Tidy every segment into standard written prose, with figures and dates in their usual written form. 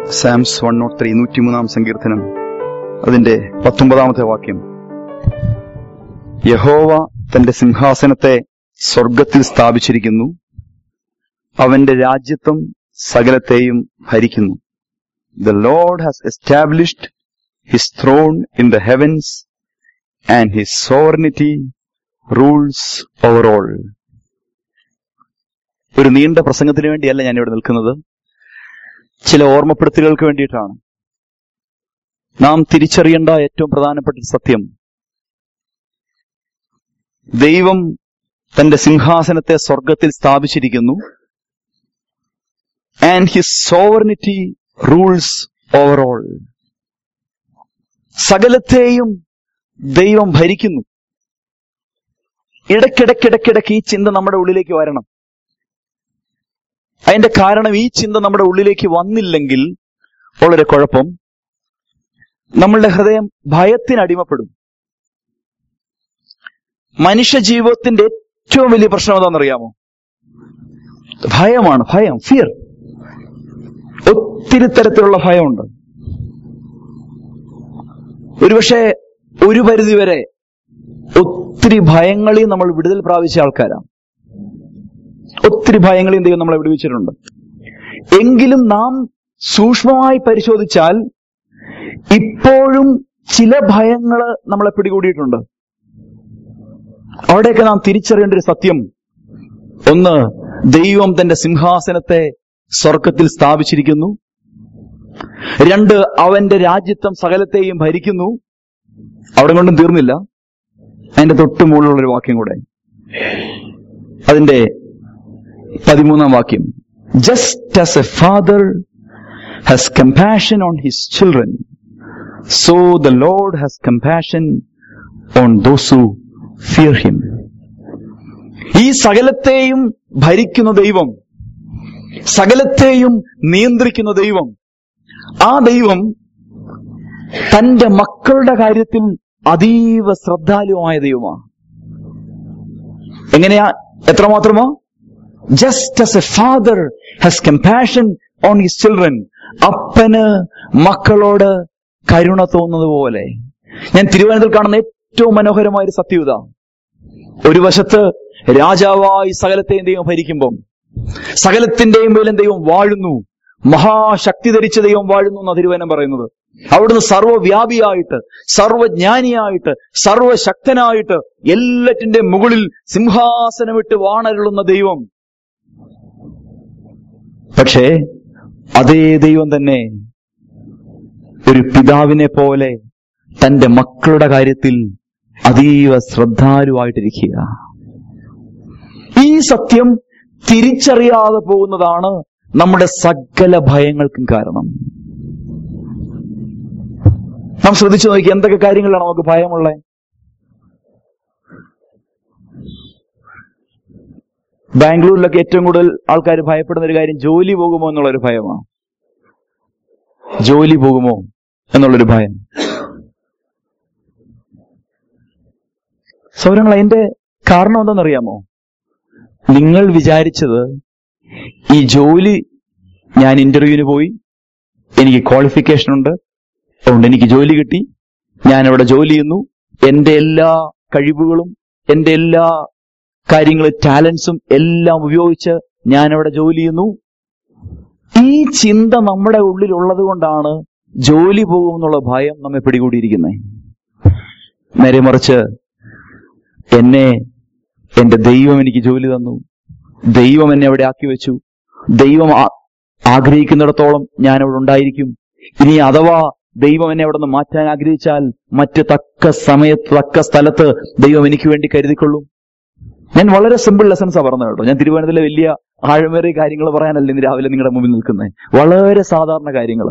സാംസ് 103 103 സങ്കീർത്തനം അതിന്റെ 19 വാക്യം. യഹോവ തന്റെ സിംഹാസനത്തെ സ്വർഗത്തിൽ സ്ഥാപിച്ചിരിക്കുന്നു, അവന്റെ രാജ്യത്വം സകലത്തെയും ഭരിക്കുന്നു. The Lord has established his throne in the heavens and his sovereignty rules over all. ഒരു നീണ്ട പ്രസംഗത്തിന് വേണ്ടിയല്ല ഞാൻ ഇവിടെ നിൽക്കുന്നത്, ചില ഓർമ്മപ്പെടുത്തലുകൾക്ക് വേണ്ടിയിട്ടാണ്. നാം തിരിച്ചറിയേണ്ട ഏറ്റവും പ്രധാനപ്പെട്ട സത്യം, ദൈവം തന്റെ സിംഹാസനത്തെ സ്വർഗത്തിൽ സ്ഥാപിച്ചിരിക്കുന്നു. And his sovereignty rules over all. സകലത്തെയും ദൈവം ഭരിക്കുന്നു. ഇടയ്ക്കിടയ്ക്കിടയ്ക്കിടയ്ക്ക് ഈ ചിന്ത നമ്മുടെ ഉള്ളിലേക്ക് വരണം. അതിന്റെ കാരണം, ഈ ചിന്ത നമ്മുടെ ഉള്ളിലേക്ക് വന്നില്ലെങ്കിൽ വളരെ കുഴപ്പം. നമ്മളുടെ ഹൃദയം ഭയത്തിനടിമപ്പെടും. മനുഷ്യ ജീവിതത്തിന്റെ ഏറ്റവും വലിയ പ്രശ്നം എന്താണെന്നറിയാമോ? ഭയമാണ്. ഭയം, ഫിയർ. ഒത്തിരി തരത്തിലുള്ള ഭയമുണ്ട്. ഒരുപക്ഷെ ഒരു പരിധിവരെ ഒത്തിരി ഭയങ്ങളിൽ നമ്മൾ വിടുതൽ പ്രാപിച്ച ആൾക്കാരാണ്. ഒത്തിരി ഭയങ്ങളെയും ദൈവം നമ്മളെ വിടുവിച്ചിട്ടുണ്ട്. എങ്കിലും നാം സൂക്ഷ്മമായി പരിശോധിച്ചാൽ ഇപ്പോഴും ചില ഭയങ്ങൾ നമ്മളെ പിടികൂടിയിട്ടുണ്ട്. അവിടെയൊക്കെ നാം തിരിച്ചറിയേണ്ട ഒരു സത്യം, ഒന്ന്, ദൈവം തന്റെ സിംഹാസനത്തെ സ്വർഗത്തിൽ സ്ഥാപിച്ചിരിക്കുന്നു. രണ്ട്, അവന്റെ രാജ്യത്വം സകലത്തെയും ഭരിക്കുന്നു. അവിടെ കൊണ്ടും തീർന്നില്ല. അതിന്റെ തൊട്ട് മുകളിലുള്ളൊരു വാക്യം കൂടെ, അതിന്റെ 13 വാക്യം. Just as a father has compassion on his children, so the Lord has compassion on those who fear him. ഈ സകലത്തെയും ഭരിക്കുന്ന ദൈവം, സകലത്തെയും നിയന്ത്രിക്കുന്ന ദൈവം, ആ ദൈവം തന്റെ മക്കളുടെ കാര്യത്തിൽ അതീവ ശ്രദ്ധാലുവായ ദൈവമാണ്. എങ്ങനെയാ? എത്രമാത്രമോ? Just as a father has compassion on his children. അപ്പന് മക്കളോട് കരുണ തോന്നുന്നത് പോലെ. ഞാൻ തിരുവനന്തപുരത്തിൽ കാണുന്ന ഏറ്റവും മനോഹരമായ ഒരു സത്യത, ഒരു വശത്ത് രാജാവായി സകലത്തെയും ദൈവം ഭരിക്കുമ്പം സകലത്തിന്റെയും മേലും ദൈവം വാഴുന്നു, മഹാശക്തി ധരിച്ച ദൈവം വാഴുന്നു എന്നാണ് തിരുവചനം പറയുന്നത്. അവിടുന്ന് സർവ്വവ്യാപിയായിട്ട്, സർവജ്ഞാനിയായിട്ട്, സർവശക്തനായിട്ട്, എല്ലാറ്റിന്റെ മുകളിൽ സിംഹാസനമിട്ട് വാണരുളുന്ന ദൈവം. പക്ഷേ അതേ ദൈവം തന്നെ ഒരു പിതാവിനെ പോലെ തന്റെ മക്കളുടെ കാര്യത്തിൽ അതീവ ശ്രദ്ധാലുവായിട്ടിരിക്കുക. ഈ സത്യം തിരിച്ചറിയാതെ പോകുന്നതാണ് നമ്മുടെ സകല ഭയങ്ങൾക്കും കാരണം. നാം ശ്രദ്ധിച്ചു നോക്കി, എന്തൊക്കെ കാര്യങ്ങളാണ് നമുക്ക് ഭയമുള്ളത്? ബാംഗ്ലൂരിലൊക്കെ ഏറ്റവും കൂടുതൽ ആൾക്കാർ ഭയപ്പെടുന്ന ഒരു കാര്യം ജോലി പോകുമോ എന്നുള്ളൊരു ഭയമാണ്. ജോലി പോകുമോ എന്നുള്ളൊരു ഭയം. സൗരങ്ങൾ, അതിന്റെ കാരണം എന്താണെന്നറിയാമോ? നിങ്ങൾ വിചാരിച്ചത് ഈ ജോലി, ഞാൻ ഇന്റർവ്യൂവിന് പോയി, എനിക്ക് ക്വാളിഫിക്കേഷൻ ഉണ്ട്, അതുകൊണ്ട് എനിക്ക് ജോലി കിട്ടി, ഞാൻ അവിടെ ജോലി ചെയ്യുന്നു, എന്റെ എല്ലാ കഴിവുകളും എന്റെ എല്ലാ കാര്യങ്ങളും ടാലൻസും എല്ലാം ഉപയോഗിച്ച് ഞാൻ അവിടെ ജോലി ചെയ്യുന്നു. ഈ ചിന്ത നമ്മുടെ ഉള്ളിലുള്ളത് കൊണ്ടാണ് ജോലി പോകുമെന്നുള്ള ഭയം നമ്മെ പിടികൂടിയിരിക്കുന്നത്. നേരെ മറിച്ച്, എന്റെ ദൈവം എനിക്ക് ജോലി തന്നു, ദൈവം എന്നെ അവിടെ ആക്കി വെച്ചു, ദൈവം ആഗ്രഹിക്കുന്നിടത്തോളം ഞാൻ അവിടെ ഉണ്ടായിരിക്കും. ഇനി അഥവാ ദൈവം എന്നെ അവിടെ നിന്ന് മാറ്റാൻ ആഗ്രഹിച്ചാൽ മറ്റ് തക്ക സമയത്ത് തക്ക സ്ഥലത്ത് ദൈവം എനിക്ക് വേണ്ടി കരുതിക്കൊള്ളും. ഞാൻ വളരെ സിമ്പിൾ ലെസൺസാണ് പറഞ്ഞത് കേട്ടോ. ഞാൻ തിരുവനന്തപുരത്തിലെ വലിയ ആഴമേറിയ കാര്യങ്ങൾ പറയാനല്ല ഇന്ന് രാവിലെ നിങ്ങളുടെ മുമ്പിൽ നിൽക്കുന്നത്. വളരെ സാധാരണ കാര്യങ്ങൾ.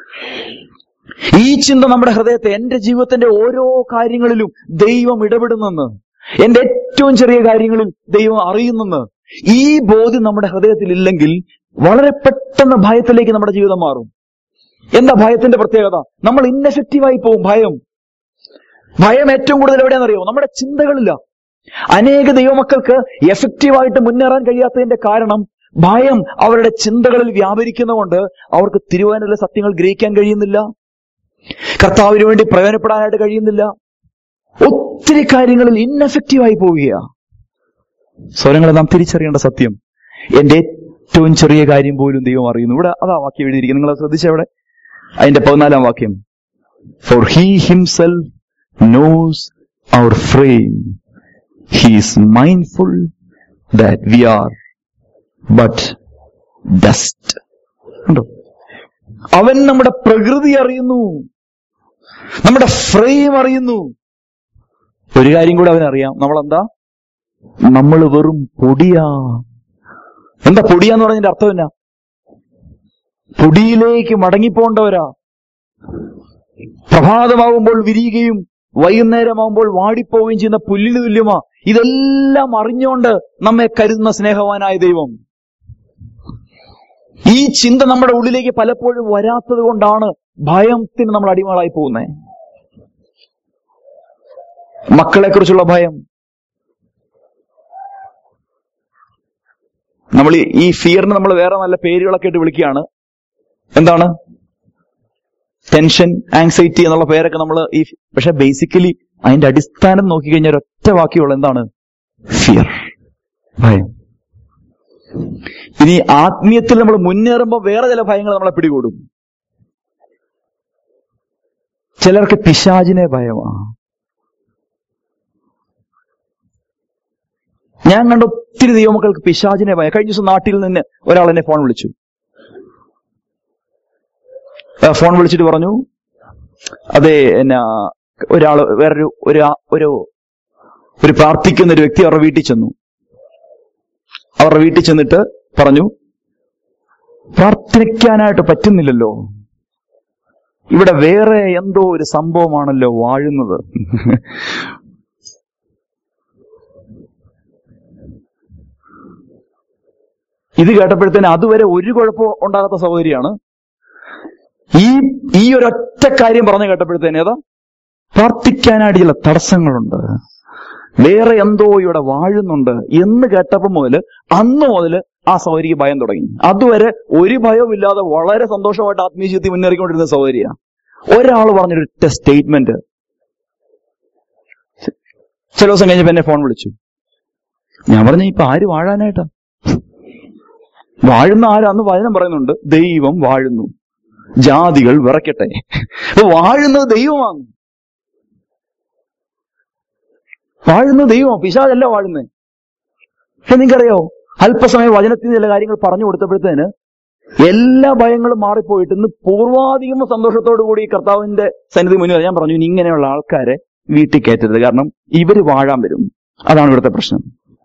ഈ ചിന്ത നമ്മുടെ ഹൃദയത്തെ, എന്റെ ജീവിതത്തിന്റെ ഓരോ കാര്യങ്ങളിലും ദൈവം ഇടപെടുന്നെന്ന്, എന്റെ ഏറ്റവും ചെറിയ കാര്യങ്ങളിൽ ദൈവം അറിയുന്നെന്ന്, ഈ ബോധ്യം നമ്മുടെ ഹൃദയത്തിൽ ഇല്ലെങ്കിൽ വളരെ പെട്ടെന്ന് ഭയത്തിലേക്ക് നമ്മുടെ ജീവിതം മാറും. എന്താ ഭയത്തിന്റെ പ്രത്യേകത? നമ്മൾ ഇന്നെഫക്റ്റീവായി പോകും. ഭയം ഏറ്റവും കൂടുതൽ എവിടെയാണെന്നറിയോ? നമ്മുടെ ചിന്തകളില്ല. അനേക ദൈവമക്കൾക്ക് എഫക്റ്റീവായിട്ട് മുന്നേറാൻ കഴിയാത്തതിന്റെ കാരണം ഭയം അവരുടെ ചിന്തകളിൽ വ്യാപരിക്കുന്നതുകൊണ്ട് അവർക്ക് തിരുവചനത്തിലെ സത്യങ്ങൾ ഗ്രഹിക്കാൻ കഴിയുന്നില്ല, കർത്താവിന് വേണ്ടി പ്രയോജനപ്പെടാനായിട്ട് കഴിയുന്നില്ല. ഒത്തിരി കാര്യങ്ങളിൽ ഇൻഎഫക്റ്റീവായി പോവുകയാണ്. സ്വരങ്ങളെ നാം തിരിച്ചറിയേണ്ട സത്യം, എന്റെ ഏറ്റവും ചെറിയ കാര്യം പോലും ദൈവം അറിയുന്നു. ഇവിടെ അതാ വാക്യം എഴുതിയിരിക്കുന്നത്, നിങ്ങൾ ശ്രദ്ധിച്ചവിടെ അതിന്റെ 14-ാം വാക്യം. For he himself knows our frame. He is mindful that we are but dust. ഉണ്ടോ? അവൻ നമ്മുടെ പ്രകൃതി അറിയുന്നു, നമ്മുടെ ഫ്രെയിം അറിയുന്നു. ഒരു കാര്യം കൂടെ അവനറിയാം, നമ്മളെന്താ? നമ്മൾ വെറും പൊടിയാ. എന്താ പൊടിയാന്ന് പറഞ്ഞതിന്റെ അർത്ഥം എന്നാ? പൊടിയിലേക്ക് മടങ്ങിപ്പോണ്ടവരാ. പ്രഭാതമാകുമ്പോൾ വിരിയുകയും വൈകുന്നേരമാകുമ്പോൾ വാടിപ്പോവുകയും ചെയ്യുന്ന പുല്ലിന് തുല്യമാ. ഇതെല്ലാം അറിഞ്ഞുകൊണ്ട് നമ്മെ കരുതുന്ന സ്നേഹവാനായ ദൈവം. ഈ ചിന്ത നമ്മുടെ ഉള്ളിലേക്ക് പലപ്പോഴും വരാത്തത് കൊണ്ടാണ് ഭയത്തിന് നമ്മൾ അടിമകളായി പോകുന്നത്. മക്കളെ കുറിച്ചുള്ള ഭയം. നമ്മൾ ഈ ഫിയറിന് നമ്മൾ വേറെ നല്ല പേരുകളൊക്കെ ഇട്ട് വിളിക്കുകയാണ്. എന്താണ്? ടെൻഷൻ, ആങ്സൈറ്റി എന്നുള്ള പേരൊക്കെ നമ്മൾ പക്ഷെ ബേസിക്കലി അതിന്റെ അടിസ്ഥാനം നോക്കിക്കഴിഞ്ഞാൽ ഒരൊറ്റ വാക്യമുള്ള എന്താണ്? ഫിയർ, ഭയം. ഇനി ആത്മീയത്തിൽ നമ്മൾ മുന്നേറുമ്പോൾ വേറെ ചില ഭയങ്ങൾ നമ്മളെ പിടികൂടും. ചിലർക്ക് പിശാചിനെ ഭയമാ. ഞാൻ കണ്ട ഒത്തിരി ദൈവമക്കൾക്ക് പിശാചിനെ ഭയം. കഴിഞ്ഞ ദിവസം നാട്ടിൽ നിന്ന് ഒരാൾ എന്നെ ഫോൺ വിളിച്ചു. ഫോൺ വിളിച്ചിട്ട് പറഞ്ഞു, അതെ എന്നാ ഒരാള് വേറൊരു ഒരു പ്രാർത്ഥിക്കുന്ന ഒരു വ്യക്തി അവരുടെ വീട്ടിൽ ചെന്നു. അവരുടെ വീട്ടിൽ ചെന്നിട്ട് പറഞ്ഞു, പ്രാർത്ഥിക്കാനായിട്ട് പറ്റുന്നില്ലല്ലോ, ഇവിടെ വേറെ എന്തോ ഒരു സംഭവമാണല്ലോ വാഴുന്നത്. ഇത് കേട്ടപ്പോഴത്തേന് അതുവരെ ഒരു കുഴപ്പം ഉണ്ടാകാത്ത സഹോദരിയാണ് ഈ ഒരൊറ്റ കാര്യം പറഞ്ഞു കേട്ടപ്പോഴത്തേന് ഏതാ പ്രാർത്ഥിക്കാനായിട്ട് ചില തടസ്സങ്ങളുണ്ട്, വേറെ എന്തോ ഇവിടെ വാഴുന്നുണ്ട് എന്ന് കേട്ടപ്പോൾ അന്ന് മുതൽ ആ സഹോദരിക്ക് ഭയം തുടങ്ങി. അതുവരെ ഒരു ഭയവും ഇല്ലാതെ വളരെ സന്തോഷമായിട്ട് ആത്മീയ ജീവിതത്തിൽ മുന്നേറിക്കൊണ്ടിരുന്ന സഹോദരിയാണ്. ഒരാൾ പറഞ്ഞൊരു സ്റ്റേറ്റ്മെന്റ് ചില ദിവസം കഴിഞ്ഞപ്പോ എന്നെ ഫോൺ വിളിച്ചു. ഞാൻ പറഞ്ഞു, ഇപ്പൊ ആര് വാഴാനായിട്ടാ? വാഴുന്ന ആരാന്ന് വചനം പറയുന്നുണ്ട്. ദൈവം വാഴുന്നു, ജാതികൾ വിറയ്ക്കട്ടെ. വാഴുന്നത് ദൈവമാണ്. വാഴുന്നത് ദൈവമാണ്, പിശാചല്ല വാഴുന്നത്. പക്ഷെ നിങ്ങൾക്കറിയോ, അല്പസമയം വചനത്തിന് ചില കാര്യങ്ങൾ പറഞ്ഞു കൊടുത്തപ്പോഴത്തേന് എല്ലാ ഭയങ്ങളും മാറിപ്പോയിട്ട് ഇന്ന് പൂർവാധികം സന്തോഷത്തോടു കൂടി കർത്താവിന്റെ സന്നിധി മുന്നിൽ ഞാൻ പറഞ്ഞു, ഇനി ഇങ്ങനെയുള്ള ആൾക്കാരെ വീട്ടിൽ കയറ്റരുത്, കാരണം ഇവര് വാഴാൻ വരും. അതാണ് ഇവിടുത്തെ പ്രശ്നം.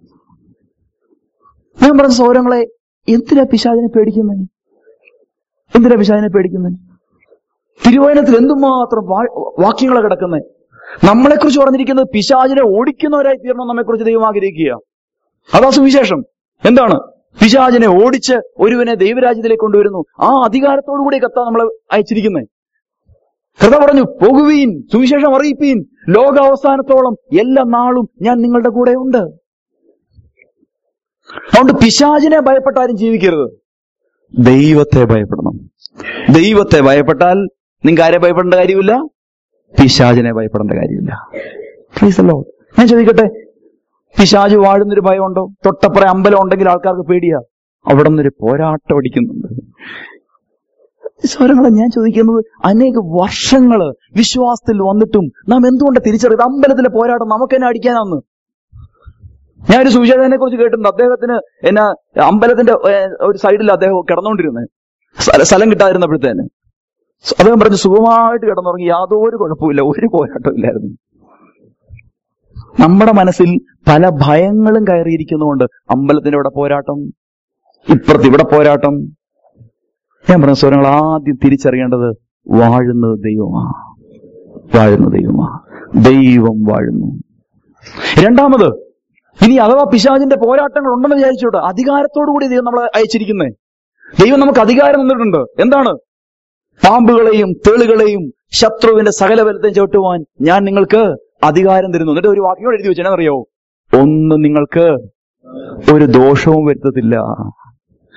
ഞാൻ പറഞ്ഞ സൗരങ്ങളെ, എന്തിനാ പിശാചിനെ പേടിക്കുന്നത്? എന്തിനാ പിശാചിനെ പേടിക്കുന്നത്? തിരുവചനത്തിൽ എന്തുമാത്രം വാക്യങ്ങളെ കിടക്കുന്നത്. നമ്മളെക്കുറിച്ച് പറഞ്ഞിരിക്കുന്നത് പിശാചിനെ ഓടിക്കുന്നവരായി തീരണം നമ്മെക്കുറിച്ച് ദൈവം ആഗ്രഹിക്കുക. അതാ സുവിശേഷം. എന്താണ്? പിശാചിനെ ഓടിച്ച് ഒരുവനെ ദൈവരാജ്യത്തിലേക്ക് കൊണ്ടുവരുന്നു. ആ അധികാരത്തോടു കൂടി കർത്താവ് നമ്മളെ അയച്ചിരിക്കുന്നത്. കർത്താവ് പറഞ്ഞു, പോകുവീൻ, സുവിശേഷം അറിയിപ്പീൻ, ലോകാവസാനത്തോളം എല്ലാ നാളും ഞാൻ നിങ്ങളുടെ കൂടെ ഉണ്ട്. അതുകൊണ്ട് പിശാചിനെ ഭയപ്പെട്ടാലും ജീവിക്കരുത്, ദൈവത്തെ ഭയപ്പെടണം. ദൈവത്തെ ഭയപ്പെട്ടാൽ നിങ്ങൾക്ക് ആരെ ഭയപ്പെടേണ്ട കാര്യമില്ല? പിശാചിനെ ഭയപ്പെടേണ്ട കാര്യമില്ല. പ്ലീസ് അല്ലോ. ഞാൻ ചോദിക്കട്ടെ, പിശാച് വാഴുന്നൊരു ഭയമുണ്ടോ? തൊട്ടപ്പുറം അമ്പലം ഉണ്ടെങ്കിൽ ആൾക്കാർക്ക് പേടിയാ. അവിടെ നിന്നൊരു പോരാട്ടം അടിക്കുന്നുണ്ട്. സ്വരങ്ങളെ ഞാൻ ചോദിക്കുന്നത്, അനേക വർഷങ്ങള് വിശ്വാസത്തിൽ വന്നിട്ടും നാം എന്തുകൊണ്ട് തിരിച്ചറിയത് അമ്പലത്തിലെ പോരാട്ടം നമുക്ക് തന്നെ അടിക്കാനാന്ന്? ഞാനൊരു സുവിശേഷനെ കുറിച്ച് കേട്ടിട്ടുണ്ട്. അദ്ദേഹത്തിന് എന്നാ അമ്പലത്തിന്റെ ഒരു സൈഡിൽ അദ്ദേഹം കിടന്നുകൊണ്ടിരുന്നത്, സ്ഥലം കിട്ടാതിരുന്നപ്പോഴത്തേന് അദ്ദേഹം പറഞ്ഞു സുഖമായിട്ട് കിടന്നുറങ്ങി, യാതൊരു കുഴപ്പമില്ല, ഒരു പോരാട്ടം ഇല്ലായിരുന്നു. നമ്മുടെ മനസ്സിൽ പല ഭയങ്ങളും കയറിയിരിക്കുന്നതുകൊണ്ട് അമ്പലത്തിന്റെ ഇവിടെ പോരാട്ടം, ഇപ്പുറത്ത് ഇവിടെ പോരാട്ടം. ഞാൻ പറഞ്ഞ സ്വരങ്ങൾ ആദ്യം തിരിച്ചറിയേണ്ടത് വാഴുന്നത് ദൈവമാ. വാഴുന്നത് ദൈവമാ. ദൈവം വാഴുന്നു. രണ്ടാമത്, ഇനി അഥവാ പിശാചിന്റെ പോരാട്ടങ്ങൾ ഉണ്ടെന്ന് വിചാരിച്ചോട്ടെ, അധികാരത്തോടു കൂടി ദൈവം നമ്മളെ അയച്ചിരിക്കുന്നേ. ദൈവം നമുക്ക് അധികാരം തന്നിട്ടുണ്ട്. എന്താണ്? പാമ്പുകളെയും തേളുകളെയും ശത്രുവിന്റെ സകല ബലത്തെയും ചവിട്ടുവാൻ ഞാൻ നിങ്ങൾക്ക് അധികാരം തരുന്നു. എന്നിട്ട് ഒരു വാക്യം എഴുതി വെച്ചാൽ അറിയോ, ഒന്നും നിങ്ങൾക്ക് ഒരു ദോഷവും വരുത്തത്തില്ല.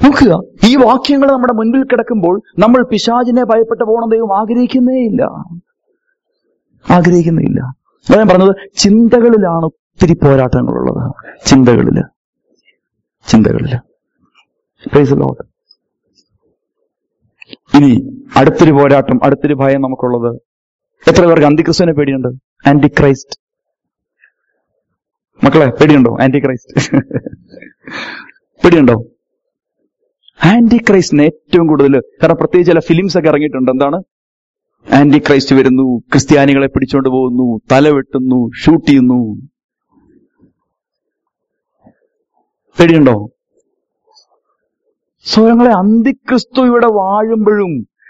നോക്കുക, ഈ വാക്യങ്ങൾ നമ്മുടെ മുൻപിൽ കിടക്കുമ്പോൾ നമ്മൾ പിശാചിനെ ഭയപ്പെട്ട് പോകണം ദൈവം ആഗ്രഹിക്കുന്നേയില്ല. അതാ ഞാൻ പറഞ്ഞത്, ചിന്തകളിലാണ് ഒത്തിരി പോരാട്ടങ്ങളുള്ളത്. ചിന്തകളില് പ്രൈസ് ദി ലോർഡ്. ഇനി അടുത്തൊരു പോരാട്ടം, അടുത്തൊരു ഭയം നമുക്കുള്ളത്, എത്ര പേർക്ക് അന്തിക്രിസ്തുവിനെ പേടിയുണ്ട്? Anti Christ. മക്കളെ, പേടിയുണ്ടോ? ആന്റി ക്രൈസ്റ്റ് പേടിയുണ്ടോ? ആന്റി ക്രൈസ്റ്റിന് ഏറ്റവും കൂടുതൽ, കാരണം പ്രത്യേകിച്ച് ചില ഫിലിംസ് ഒക്കെ ഇറങ്ങിയിട്ടുണ്ട്. എന്താണ്? ആന്റി ക്രൈസ്റ്റ് വരുന്നു, ക്രിസ്ത്യാനികളെ പിടിച്ചുകൊണ്ട് പോകുന്നു, തല വെട്ടുന്നു, ഷൂട്ട് ചെയ്യുന്നു. പേടിയുണ്ടോ? സ്വയങ്ങളെ അന്തിക്രിസ്തു ഇവിടെ വാഴുമ്പോഴും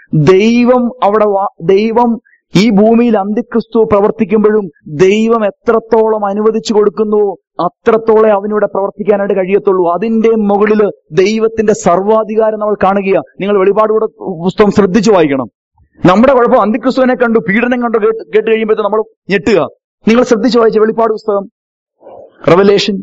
ദൈവം ഈ ഭൂമിയിൽ അന്തിക്രിസ്തു പ്രവർത്തിക്കുമ്പോഴും ദൈവം എത്രത്തോളം അനുവദിച്ചു കൊടുക്കുന്നുവോ അത്രത്തോളം അവനിവിടെ പ്രവർത്തിക്കാനായിട്ട് കഴിയത്തുള്ളൂ. അതിന്റെ മുകളില് ദൈവത്തിന്റെ സർവാധികാരം നമ്മൾ കാണുകയാ. നിങ്ങൾ വെളിപാട് പുസ്തകം ശ്രദ്ധിച്ചു വായിക്കണം. നമ്മുടെ കുഴപ്പം അന്തിക്രിസ്തുവിനെ കണ്ടു, പീഡനം കണ്ടു കേട്ട് കഴിയുമ്പോഴത്തെ നമ്മൾ ഞെട്ടുക. നിങ്ങൾ ശ്രദ്ധിച്ചു വായിച്ച വെളിപാട് പുസ്തകം, റെവലേഷൻ.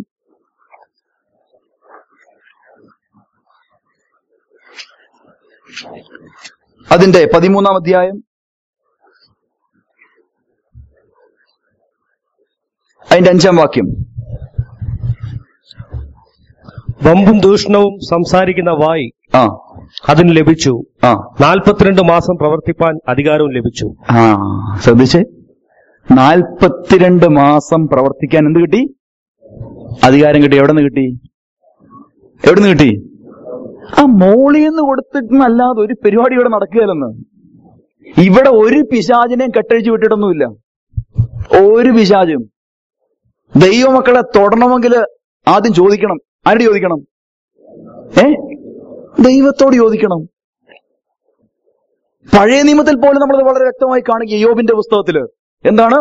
അതിന്റെ 13-ാം അധ്യായം, അതിന്റെ 5-ാം വാക്യം. വമ്പും ദൂഷണവും സംസാരിക്കുന്ന വായ് അതിന് ലഭിച്ചു. 42 മാസം പ്രവർത്തിപ്പാൻ അധികാരവും ലഭിച്ചു. ശ്രദ്ധിച്ചേ, 42 മാസം പ്രവർത്തിക്കാൻ എന്ത് കിട്ടി? അധികാരം കിട്ടി. എവിടെ നിന്ന് കിട്ടി? ആ മോളിന്ന് കൊടുത്തിട്ടല്ലാതെ ഒരു പരിപാടി ഇവിടെ നടക്കുകയല്ലെന്ന്. ഇവിടെ ഒരു പിശാചിനെയും കെട്ടഴിച്ചു വിട്ടിട്ടൊന്നുമില്ല. ഒരു പിശാചും. ദൈവമക്കളെ തൊടണമെങ്കിൽ ആദ്യം ചോദിക്കണം. ആരോട് ചോദിക്കണം? ദൈവത്തോട് ചോദിക്കണം. പഴയ നിയമത്തിൽ പോലും നമ്മളത് വളരെ വ്യക്തമായി കാണുക. യോബിന്റെ പുസ്തകത്തില് എന്താണ്?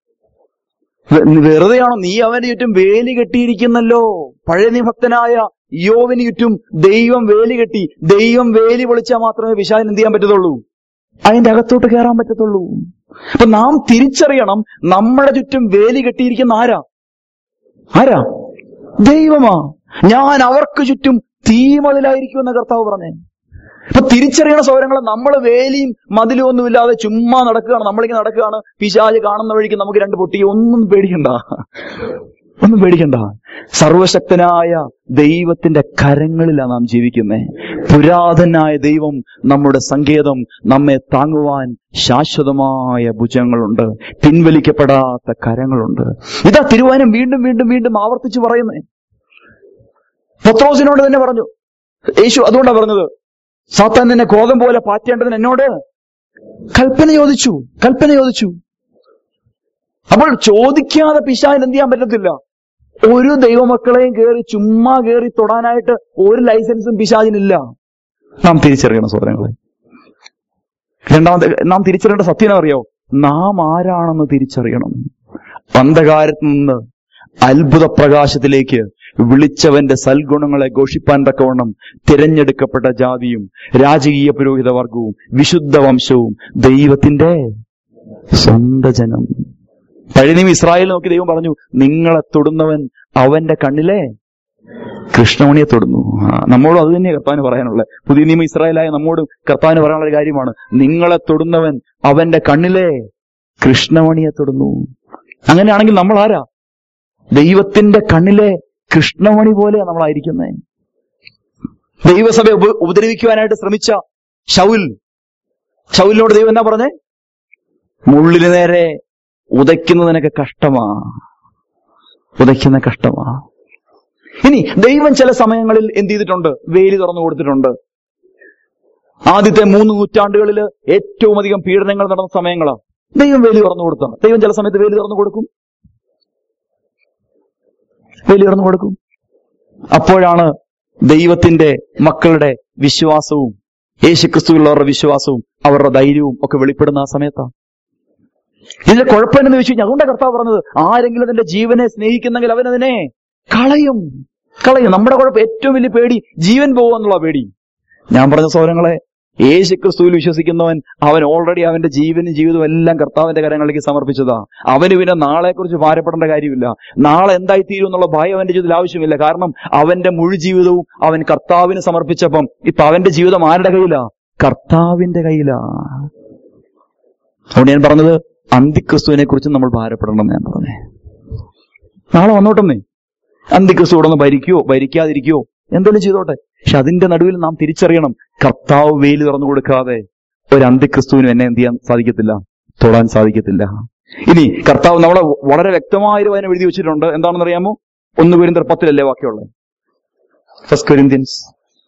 വെറുതെയാണോ നീ അവന് ചുറ്റും വേലി കെട്ടിയിരിക്കുന്നല്ലോ. പഴയ നിയമഭക്തനായ യോബിന് ചുറ്റും ദൈവം വേലി കെട്ടി. ദൈവം വേലി പൊളിച്ചാൽ മാത്രമേ പിശാചിന് എന്ത് ചെയ്യാൻ പറ്റത്തുള്ളൂ? അതിന്റെ അകത്തോട്ട് കയറാൻ പറ്റത്തുള്ളൂ. അപ്പൊ നാം തിരിച്ചറിയണം, നമ്മുടെ ചുറ്റും വേലി കെട്ടിയിരിക്കുന്ന ആരാ? ദൈവമാ. ഞാൻ അവർക്ക് ചുറ്റും തീമതിലായിരിക്കുമെന്ന് കർത്താവ് പറഞ്ഞേ. ഇപ്പൊ തിരിച്ചറിയണ സൗരങ്ങളെ, നമ്മൾ വേലിയും മതിലും ഒന്നുമില്ലാതെ ചുമ്മാ നടക്കുകയാണ്. നമ്മളിങ്ങനെ നടക്കുകയാണ്, പിശാച് കാണുന്ന വഴിക്ക് നമുക്ക് 2 പൊട്ടി. ഒന്നും പേടിക്കണ്ട. സർവശക്തനായ ദൈവത്തിന്റെ കരങ്ങളിലാണ് നാം ജീവിക്കുന്നത്. പുരാതനായ ദൈവം നമ്മുടെ സങ്കേതം, നമ്മെ താങ്ങുവാൻ ശാശ്വതമായ ഭുജങ്ങളുണ്ട്, പിൻവലിക്കപ്പെടാത്ത കരങ്ങളുണ്ട്. ഇതാ തിരുവചനം വീണ്ടും ആവർത്തിച്ച് പറയുന്നേ. പത്രോസിനോട് തന്നെ പറഞ്ഞു യേശു. അതുകൊണ്ടാണ് പറഞ്ഞത്, സാത്താൻ നിന്നെ ക്രോധം പോലെ പാറ്റേണ്ടതിന് എന്നോട് കൽപ്പന ചോദിച്ചു. അപ്പോൾ ചോദിക്കാതെ പിശാചിന് എന്ത് ചെയ്യാൻ പറ്റത്തില്ല. ഒരു ദൈവമക്കളെയും ചുമ്മാ കയറി തൊടാനായിട്ട് ഒരു ലൈസൻസും പിശാചിനില്ല. നാം തിരിച്ചറിയണം സഹോദരങ്ങളെ. രണ്ടാമത്തെ നാം തിരിച്ചറിയേണ്ട സത്യം അറിയോ? നാം ആരാണെന്ന് തിരിച്ചറിയണം. അന്ധകാരത്തിൽ നിന്ന് അത്ഭുത പ്രകാശത്തിലേക്ക് വിളിച്ചവന്റെ സൽഗുണങ്ങളെ ഘോഷിപ്പാൻ തക്കവണ്ണം തിരഞ്ഞെടുക്കപ്പെട്ട ജാതിയും രാജകീയ പുരോഹിത വർഗവും വിശുദ്ധ വംശവും ദൈവത്തിന്റെ സ്വന്തം ജനം. പഴയ നിയമം ഇസ്രായേൽ നോക്കി ദൈവം പറഞ്ഞു, നിങ്ങളെ തൊടുന്നവൻ അവന്റെ കണ്ണിലെ കൃഷ്ണമണിയെ തൊടുന്നു. നമ്മോടും അത് തന്നെയാണ് കർത്താവിന് പറയാനുള്ളത്. പുതിയ നിയമം ഇസ്രായേലായ നമ്മോട് കർത്താവിന് പറയാനുള്ള ഒരു കാര്യമാണ്, നിങ്ങളെ തൊടുന്നവൻ അവന്റെ കണ്ണിലെ കൃഷ്ണമണിയെ തൊടുന്നു. അങ്ങനെയാണെങ്കിൽ നമ്മൾ ആരാ? ദൈവത്തിന്റെ കണ്ണിലെ കൃഷ്ണമണി പോലെയാണ് നമ്മളായിരിക്കുന്നത്. ദൈവസഭയെ ഉപദ്രവിക്കുവാനായിട്ട് ശ്രമിച്ച ശൗലിനോട് ദൈവം എന്നാ പറഞ്ഞേ? മുള്ളിന് നേരെ ഉദയ്ക്കുന്നതിനൊക്കെ കഷ്ടമാ. ഇനി ദൈവം ചില സമയങ്ങളിൽ എന്ത് ചെയ്തിട്ടുണ്ട്? വേലി തുറന്നു കൊടുത്തിട്ടുണ്ട്. ആദ്യത്തെ 3 നൂറ്റാണ്ടുകളിൽ ഏറ്റവും അധികം പീഡനങ്ങൾ നടന്ന സമയങ്ങളാണ്. ദൈവം വേലി തുറന്നു കൊടുത്താണ്. ദൈവം ചില സമയത്ത് വേലി തുറന്നു കൊടുക്കും. അപ്പോഴാണ് ദൈവത്തിന്റെ മക്കളുടെ വിശ്വാസവും യേശുക്രിസ്തുവിലുള്ളവരുടെ വിശ്വാസവും അവരുടെ ധൈര്യവും ഒക്കെ വെളിപ്പെടുന്ന ആ സമയത്താണ്. ഇതിന്റെ കുഴപ്പമെന്ന് വെച്ച് കഴിഞ്ഞാൽ, അതുകൊണ്ടാണ് കർത്താവ് പറഞ്ഞത്, ആരെങ്കിലും അതിന്റെ ജീവനെ സ്നേഹിക്കുന്നെങ്കിൽ അവനതിനെ കളയും. നമ്മുടെ കുഴപ്പം ഏറ്റവും വലിയ പേടി ജീവൻ പോകുക എന്നുള്ള പേടി. ഞാൻ പറഞ്ഞ സഹോദരങ്ങളെ, യേശുക്രിസ്തുവിൽ വിശ്വസിക്കുന്നവൻ അവൻ ഓൾറെഡി അവന്റെ ജീവനും ജീവിതവും എല്ലാം കർത്താവിന്റെ കരങ്ങളിലേക്ക് സമർപ്പിച്ചതാ. അവന് പിന്നെ നാളെക്കുറിച്ച് ഭാരപ്പെടേണ്ട കാര്യമില്ല. നാളെ എന്തായിത്തീരും എന്നുള്ള ഭയം അവന്റെ ജീവിതത്തിൽ ആവശ്യമില്ല. കാരണം അവന്റെ മുഴു ജീവിതവും അവൻ കർത്താവിന് സമർപ്പിച്ചപ്പം ഇപ്പൊ അവന്റെ ജീവിതം ആരുടെ കയ്യിലാ? കർത്താവിന്റെ കയ്യിലാ. അതുകൊണ്ട് ഞാൻ പറഞ്ഞത് അന്തിക്രിസ്തുവിനെ കുറിച്ച് നമ്മൾ ഭാരപ്പെടണം. ഞാൻ പറഞ്ഞേ നാളെ വന്നോട്ടെന്നേ. അന്തിക്രിസ്തു ഇവിടെ നിന്ന് ഭരിക്കോ ഭരിക്കാതിരിക്കോ എന്തെങ്കിലും ചെയ്തോട്ടെ. പക്ഷെ അതിന്റെ നടുവിൽ നാം തിരിച്ചറിയണം, കർത്താവ് വേലി തുറന്നു കൊടുക്കാതെ ഒരു അന്തിക്രിസ്തുവിനും എന്നെ എന്ത് ചെയ്യാൻ സാധിക്കത്തില്ല, തൊടാൻ സാധിക്കത്തില്ല. ഇനി കർത്താവ് നമ്മളെ വളരെ വ്യക്തമായൊരു വചനം എഴുതി വെച്ചിട്ടുണ്ട്. എന്താണെന്ന് അറിയാമോ? 1 കൊരിന്ത്യർ 10 വാക്യമുള്ളത്. 1 കൊരിന്ത്യൻസ്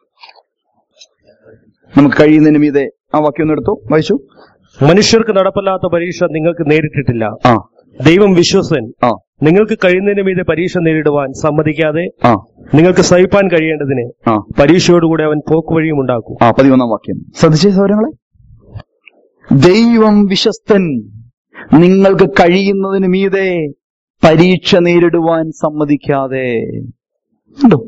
നമുക്ക് കഴിയുന്നതിന് മീതെ ആ വാക്യം ഒന്ന് എടുത്തോ, വായിച്ചു. മനുഷ്യർക്ക് നടപ്പല്ലാത്ത പരീക്ഷ നിങ്ങൾക്ക് നേരിട്ടിട്ടില്ല. ദൈവം വിശ്വസൻ. നിങ്ങൾക്ക് കഴിയുന്നതിന് മീതെ പരീക്ഷ നേരിടുവാൻ സമ്മതിക്കാതെ നിങ്ങൾക്ക് സഹിപ്പാൻ കഴിയേണ്ടതിന് പരീക്ഷയോടുകൂടി അവൻ പോക്കുവഴിയും ഉണ്ടാക്കും. 11 വാക്യം ശ്രദ്ധിച്ചേ സൗരങ്ങളെ. ദൈവം വിശ്വസ്തൻ, നിങ്ങൾക്ക് കഴിയുന്നതിന് മീതെ പരീക്ഷ നേരിടുവാൻ സമ്മതിക്കാതെ. ഉണ്ടോ?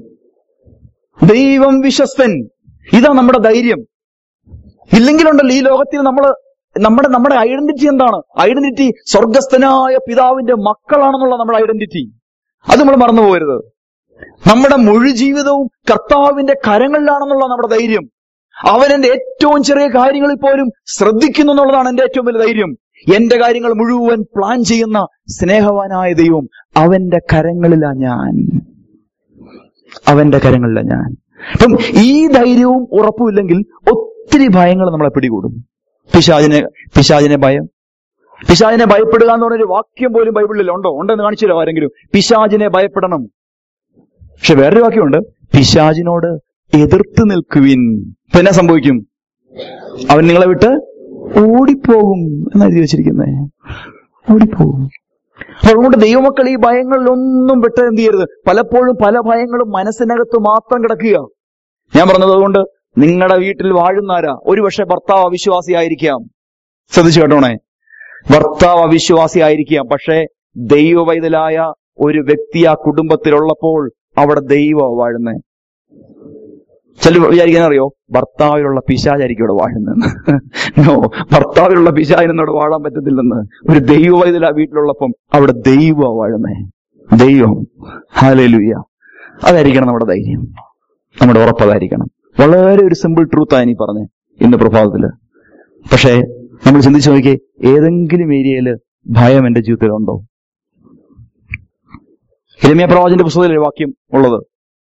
ദൈവം വിശ്വസ്തൻ. ഇതാ നമ്മുടെ ധൈര്യം. ഇല്ലെങ്കിലുണ്ടല്ലോ ഈ ലോകത്തിൽ നമ്മുടെ ഐഡന്റിറ്റി എന്താണ്? ഐഡന്റിറ്റി സ്വർഗസ്ഥനായ പിതാവിന്റെ മക്കളാണെന്നുള്ള നമ്മുടെ ഐഡന്റിറ്റി. അത് നമ്മൾ മറന്നു പോകരുത്. നമ്മുടെ മുഴു ജീവിതവും കർത്താവിന്റെ കരങ്ങളിലാണെന്നുള്ള നമ്മുടെ ധൈര്യം. അവൻ എന്റെ ഏറ്റവും ചെറിയ കാര്യങ്ങളിൽ പോലും ശ്രദ്ധിക്കുന്നു എന്നുള്ളതാണ് എന്റെ ഏറ്റവും വലിയ ധൈര്യം. എന്റെ കാര്യങ്ങൾ മുഴുവൻ പ്ലാൻ ചെയ്യുന്ന സ്നേഹവാനായ ദൈവം അവന്റെ കരങ്ങളിലാ ഞാൻ. അവന്റെ കരങ്ങളിലാ ഞാൻ. അപ്പം ഈ ധൈര്യവും ഉറപ്പുമില്ലെങ്കിൽ ഒത്തിരി ഭയങ്ങൾ നമ്മളെ പിടികൂടും. പിശാചിനെ ഭയം. പിശാചിനെ ഭയപ്പെടുക എന്ന് പറഞ്ഞൊരു വാക്യം പോലും ബൈബിളിൽ ഉണ്ടെന്ന് കാണിച്ചു തരാം ആരെങ്കിലും. പിശാചിനെ ഭയപ്പെടണം. പക്ഷെ വേറൊരു വാക്യമുണ്ട്, പിശാചിനോട് എതിർത്ത് നിൽക്കുവിൻ. ഇപ്പൊ എന്നാ സംഭവിക്കും? അവൻ നിങ്ങളെ വിട്ട് ഓടിപ്പോകും എന്നെഴുതി വെച്ചിരിക്കുന്നേ. ഓടിപ്പോകും. അപ്പൊ അതുകൊണ്ട് ദൈവമക്കൾ ഈ ഭയങ്ങളിലൊന്നും പെട്ട് എന്ത് ചെയ്യരുത്. പലപ്പോഴും പല ഭയങ്ങളും മനസ്സിനകത്ത് മാത്രം കിടക്കുക. ഞാൻ പറഞ്ഞത് അതുകൊണ്ട് നിങ്ങളുടെ വീട്ടിൽ വാഴുന്നാരാ? ഒരുപക്ഷെ ഭർത്താവ് അവിശ്വാസിയായിരിക്കാം. ശ്രദ്ധിച്ചു കേട്ടോണേ. ഭർത്താവ് അവിശ്വാസിയായിരിക്കാം. പക്ഷേ ദൈവവൈതലായ ഒരു വ്യക്തി ആ കുടുംബത്തിലുള്ളപ്പോൾ അവിടെ ദൈവം വാഴുന്നേ. ചില വിചാരിക്കാനറിയോ? ഭർത്താവിലുള്ള പിശാചായിരിക്കും ഇവിടെ വാഴുന്നെന്ന്. നോ, ഭർത്താവിലുള്ള പിശാചിനോട് വാഴാൻ പറ്റത്തില്ലെന്ന്. ഒരു ദൈവവൈതല വീട്ടിലുള്ളപ്പം അവിടെ ദൈവം വാഴുന്നേ. ദൈവം. ഹല്ലേലൂയ. അതായിരിക്കണം നമ്മുടെ ധൈര്യം, നമ്മുടെ ഉറപ്പതായിരിക്കണം. വളരെ ഒരു സിമ്പിൾ ട്രൂത്താണ് ഇനി പറഞ്ഞേ ഇന്ന് പ്രഭാതത്തില്. പക്ഷേ നമ്മൾ ചിന്തിച്ചു നോക്കിയേ, ഏതെങ്കിലും ഏരിയയിൽ ഭയം എന്റെ ജീവിതത്തിലുണ്ടോ? യിരെമ്യാ പ്രവാചകന്റെ പുസ്തകത്തിലെ വാക്യം ഉള്ളത്,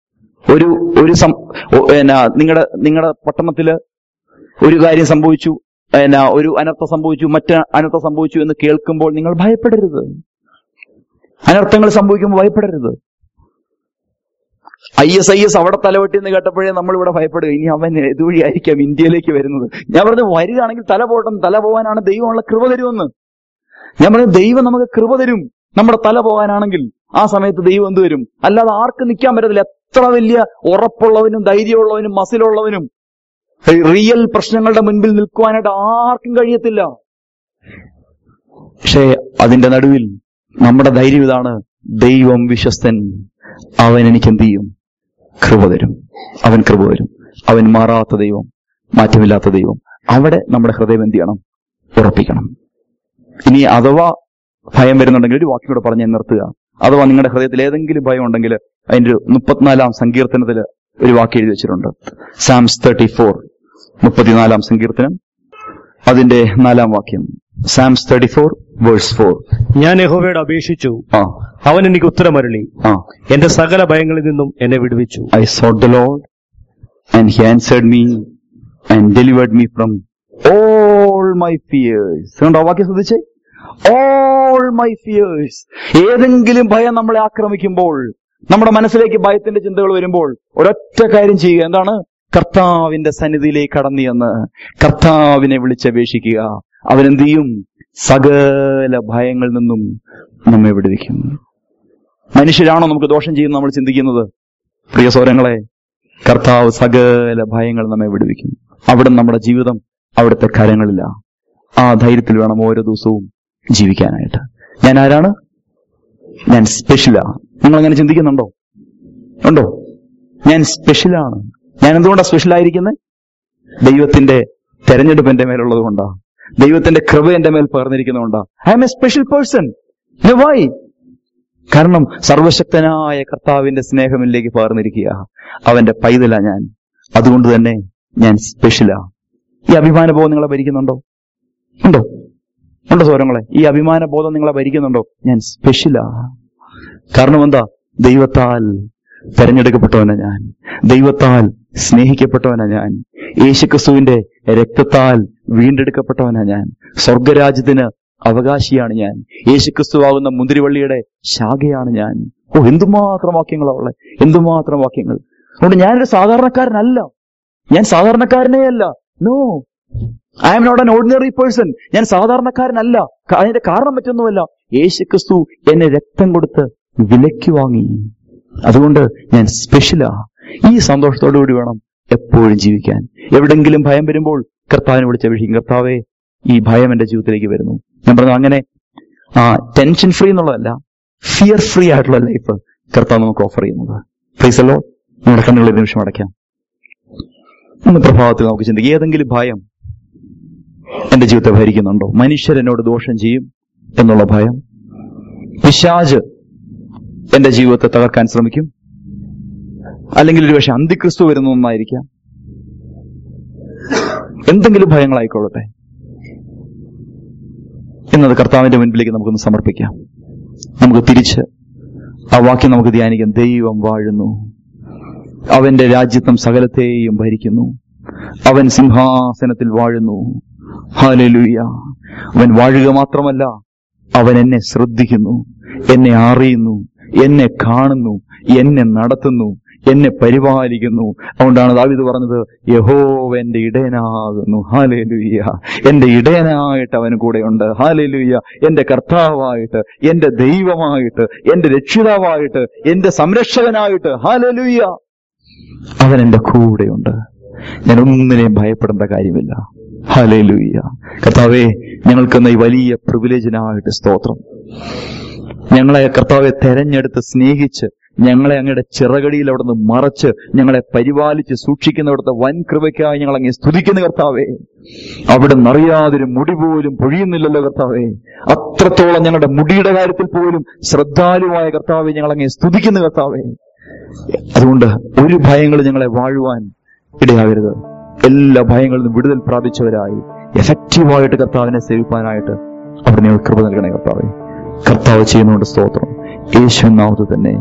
നിങ്ങളുടെ പട്ടണത്തില് ഒരു കാര്യം സംഭവിച്ചു, ഒരു അനർത്ഥം സംഭവിച്ചു, മറ്റ് അനർത്ഥം സംഭവിച്ചു എന്ന് കേൾക്കുമ്പോൾ നിങ്ങൾ ഭയപ്പെടരുത്. അനർത്ഥങ്ങൾ സംഭവിക്കുമ്പോൾ ഭയപ്പെടരുത്. IS അവിടെ തലവെട്ടിന്ന് കേട്ടപ്പോഴേ നമ്മളിവിടെ ഭയപ്പെടുക. ഇനി അവൻ ഇതുവഴിയായിരിക്കാം ഇന്ത്യയിലേക്ക് വരുന്നത്. ഞാൻ പറഞ്ഞു, വരികയാണെങ്കിൽ തല പോകട്ടെ. തല പോകാനാണ് ദൈവമുള്ള കൃപ തരുമെന്ന്. ഞാൻ പറഞ്ഞു, ദൈവം നമുക്ക് കൃപ തരും നമ്മുടെ തല പോകാനാണെങ്കിൽ. ആ സമയത്ത് ദൈവം എന്ത് വരും? അല്ലാതെ ആർക്കും നിൽക്കാൻ പറ്റത്തില്ല. എത്ര വലിയ ഉറപ്പുള്ളവനും ധൈര്യമുള്ളവനും മസിലുള്ളവനും റിയൽ പ്രശ്നങ്ങളുടെ മുൻപിൽ നിൽക്കുവാനായിട്ട് ആർക്കും കഴിയത്തില്ല. പക്ഷേ അതിന്റെ നടുവിൽ നമ്മുടെ ധൈര്യം ഇതാണ്, ദൈവം വിശ്വസ്തൻ. അവൻ എനിക്ക് എന്ത് ചെയ്യും? കൃപ തരും. അവൻ കൃപ തരും. അവൻ മാറാത്ത ദൈവം, മാറ്റമില്ലാത്ത ദൈവം. അവിടെ നമ്മുടെ ഹൃദയം എന്ത് ചെയ്യണം? ഉറപ്പിക്കണം. ഇനി അഥവാ ഭയം വരുന്നുണ്ടെങ്കിൽ ഒരു വാക്യം കൂടെ പറഞ്ഞ് നിർത്തുക. അഥവാ നിങ്ങളുടെ ഹൃദയത്തിൽ ഏതെങ്കിലും ഭയം ഉണ്ടെങ്കിൽ അതിന്റെ 34-ാം സങ്കീർത്തനത്തിൽ ഒരു വാക്യം എഴുതി വെച്ചിട്ടുണ്ട്. സാംസ് 34, 34-ാം സങ്കീർത്തനം, അതിന്റെ 4-ാം വാക്യം. Psalms 34 verse 4. ഞാൻ യഹോവയോട് അപേക്ഷിച്ചു, അവൻ എനിക്ക് ഉത്തരമരുളി, എന്റെ സകല ഭയങ്ങളിൽ നിന്നും എന്നെ വിടുവിച്ചു. I sought the Lord and he answered me and delivered me from all my fears. കണ്ടോ വാക്യം ശ്രദ്ധിച്ചേ? all my fears. ഏതെങ്കിലും ഭയം നമ്മളെ ആക്രമിക്കുമ്പോൾ, നമ്മുടെ മനസ്സിലേക്ക് ഭയത്തിന്റെ ചിന്തകൾ വരുമ്പോൾ ഒരൊറ്റ കാര്യം ചെയ്യുക. എന്താണ്? കർത്താവിന്റെ സന്നിധിയിലേക്ക് കടന്നു ചെന്ന് കർത്താവിനെ വിളിച്ചപേക്ഷിക്കുക. അവനെന്ത് ചെയ്യും? സകല ഭയങ്ങളിൽ നിന്നും നമ്മെ വിടുവിക്കും. മനുഷ്യരാണോ നമുക്ക് ദോഷം ചെയ്യുന്നത് നമ്മൾ ചിന്തിക്കുന്നത്? പ്രിയ സഹോദരങ്ങളെ, കർത്താവ് സകല ഭയങ്ങൾ നമ്മെ വിടുവിക്കും. അവിടെ നമ്മുടെ ജീവിതം അവിടുത്തെ കരങ്ങളില്ല. ആ ധൈര്യത്തിൽ വേണം ഓരോ ദിവസവും ജീവിക്കാനായിട്ട്. ഞാൻ ആരാണ്? ഞാൻ സ്പെഷ്യലാ. നിങ്ങൾ അങ്ങനെ ചിന്തിക്കുന്നുണ്ടോ? ഉണ്ടോ? ഞാൻ സ്പെഷ്യലാണ്. ഞാൻ എന്തുകൊണ്ടാണ് സ്പെഷ്യലായിരിക്കുന്നത്? ദൈവത്തിന്റെ തെരഞ്ഞെടുപ്പ് എന്റെ മേലുള്ളത് കൊണ്ടാ, ദൈവത്തിന്റെ കൃപ എന്റെ മേൽ പകർന്നിരിക്കുന്നതുകൊണ്ടാ. I am a special person. Why? കാരണം സർവശക്തനായ കർത്താവിന്റെ സ്നേഹമിലേക്ക് പകർന്നിരിക്കുക. അവന്റെ പൈതലാ ഞാൻ. അതുകൊണ്ട് തന്നെ ഞാൻ സ്പെഷ്യലാ. ഈ അഭിമാനബോധം നിങ്ങളെ ഭരിക്കുന്നുണ്ടോ? ഉണ്ടോ സൗരങ്ങളെ? ഈ അഭിമാനബോധം നിങ്ങളെ ഭരിക്കുന്നുണ്ടോ? ഞാൻ സ്പെഷ്യലാ. കാരണം എന്താ? ദൈവത്താൽ തെരഞ്ഞെടുക്കപ്പെട്ടവനാ ഞാൻ, ദൈവത്താൽ സ്നേഹിക്കപ്പെട്ടവനാ ഞാൻ, യേശുക്രിസ്തുവിന്റെ രക്തത്താൽ വീണ്ടെടുക്കപ്പെട്ടവനാ ഞാൻ, സ്വർഗരാജ്യത്തിന് അവകാശിയാണ് ഞാൻ, യേശുക്രിസ്തുവാകുന്ന മുന്തിരിവള്ളിയുടെ ശാഖയാണ് ഞാൻ. എന്തുമാത്രം വാക്യങ്ങളാ ഉള്ളത്, എന്തുമാത്രം വാക്യങ്ങൾ. അതുകൊണ്ട് ഞാനൊരു സാധാരണക്കാരനല്ല, ഞാൻ സാധാരണക്കാരനേ അല്ല. No, I am not an ordinary person. ഞാൻ സാധാരണക്കാരനല്ല. അതിന്റെ കാരണം മറ്റൊന്നുമല്ല, യേശുക്രിസ്തു എന്നെ രക്തം കൊടുത്ത് വിലയ്ക്ക് വാങ്ങി. അതുകൊണ്ട് ഞാൻ സ്പെഷ്യലാ. ഈ സന്തോഷത്തോടു കൂടി വേണം എപ്പോഴും ജീവിക്കാൻ. എവിടെങ്കിലും ഭയം വരുമ്പോൾ കർത്താവിനെ വിളിച്ചപേക്ഷിക്കും, കർത്താവേ ഈ ഭയം എന്റെ ജീവിതത്തിലേക്ക് വരുന്നു. ഞാൻ പറഞ്ഞു, അങ്ങനെ ടെൻഷൻ ഫ്രീ എന്നുള്ളതല്ല, ഫിയർ ഫ്രീ ആയിട്ടുള്ള ലൈഫ് കർത്താവ് നമുക്ക് ഓഫർ ചെയ്യുന്നത്. Praise the lord. നമ്മുടെ കണ്ണുകളെ നിമിഷം അടയ്ക്കാം. ഇന്ന് പ്രഭാതത്തിൽ നമുക്ക് ചിന്തിക്കാം, ഏതെങ്കിലും ഭയം എന്റെ ജീവിതത്തെ ഭരിക്കുന്നുണ്ടോ? മനുഷ്യരെന്നോട് ദോഷം ചെയ്യും എന്നുള്ള ഭയം, പിശാച് എന്റെ ജീവിതത്തെ തകർക്കാൻ ശ്രമിക്കും, അല്ലെങ്കിൽ ഒരു പക്ഷെ അന്തിക്രിസ്തു വരുന്ന ഒന്നായിരിക്കാം. എന്തെങ്കിലും ഭയങ്ങളായിക്കൊള്ളട്ടെ, എന്നത് കർത്താവിന്റെ മുൻപിലേക്ക് നമുക്കൊന്ന് സമർപ്പിക്കാം. നമുക്ക് തിരിച്ച് ആ വാക്യം നമുക്ക് ധ്യാനിക്കാം. ദൈവം വാഴുന്നു, അവന്റെ രാജ്യത്വം സകലത്തെയും ഭരിക്കുന്നു, അവൻ സിംഹാസനത്തിൽ വാഴുന്നു. ഹല്ലേലൂയ. അവൻ വാഴുക മാത്രമല്ല, അവൻ എന്നെ ശ്രദ്ധിക്കുന്നു, എന്നെ അറിയുന്നു, എന്നെ കാണുന്നു, എന്നെ നടത്തുന്നു, എന്നെ പരിപാലിക്കുന്നു. അതുകൊണ്ടാണ് ദാവീദ് പറഞ്ഞത്, യഹോവ എന്റെ ഇടയനാകുന്നു. ഹല്ലേലൂയ. എന്റെ ഇടയനായിട്ട് അവൻ കൂടെയുണ്ട്. ഹല്ലേലൂയ. എന്റെ കർത്താവായിട്ട്, എന്റെ ദൈവമായിട്ട്, എന്റെ രക്ഷിതാവായിട്ട്, എന്റെ സംരക്ഷകനായിട്ട്, ഹല്ലേലൂയ, അവൻ എന്റെ കൂടെയുണ്ട്. ഞാൻ ഒന്നിനെയും ഭയപ്പെടേണ്ട കാര്യമില്ല. ഹല്ലേലൂയ. കർത്താവേ, ഞങ്ങൾക്കെന്ന ഈ വലിയ പ്രിവിലേജിനായിട്ട് സ്തോത്രം. ഞങ്ങളെ കർത്താവെ തെരഞ്ഞെടുത്ത് സ്നേഹിച്ച് ഞങ്ങളെ അങ്ങയുടെ ചിറകടിയിൽ അവിടെ നിന്ന് മറച്ച് ഞങ്ങളെ പരിപാലിച്ച് സൂക്ഷിക്കുന്നവിടുത്തെ വൻ കൃപയ്ക്കായി ഞങ്ങൾ അങ്ങേ സ്തുതിക്കുന്ന കർത്താവേ. അവിടെ നിന്നറിയാതൊരു മുടി പോലും പൊഴിയുന്നില്ലല്ലോ കർത്താവേ. അത്രത്തോളം ഞങ്ങളുടെ മുടിയുടെ കാര്യത്തിൽ പോലും ശ്രദ്ധാലുവായ കർത്താവെ ഞങ്ങൾ അങ്ങേ സ്തുതിക്കുന്ന കർത്താവേ. അതുകൊണ്ട് ഒരു ഭയങ്ങളും ഞങ്ങളെ വാഴുവാൻ ഇടയാകരുത്. എല്ലാ ഭയങ്ങളിൽ നിന്നും വിടുതൽ പ്രാപിച്ചവരായി എഫക്റ്റീവായിട്ട് കർത്താവിനെ സേവിപ്പാനായിട്ട് അവിടെ നിങ്ങൾ കൃപ നൽകണേ കർത്താവേ. കർത്താവ് ചെയ്യുന്നതുകൊണ്ട് സ്തോത്രം. യേശുവിൻ നാമത്തിൽ തന്നെ.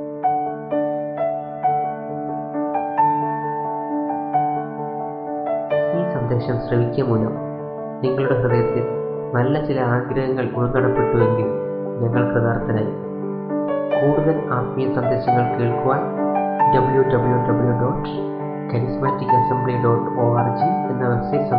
ഈ സന്ദേശം ശ്രവിക്കുക മൂലം നിങ്ങളുടെ ഹൃദയത്തിൽ നല്ല ചില ആഗ്രഹങ്ങൾ ഉൾക്കടപ്പെട്ടുവെങ്കിൽ ഞങ്ങൾ കൃതാർത്ഥരായി. കൂടുതൽ ആത്മീയ സന്ദേശങ്ങൾ കേൾക്കുവാൻ www.charismaticassembly.org എന്ന വെബ്സൈറ്റ്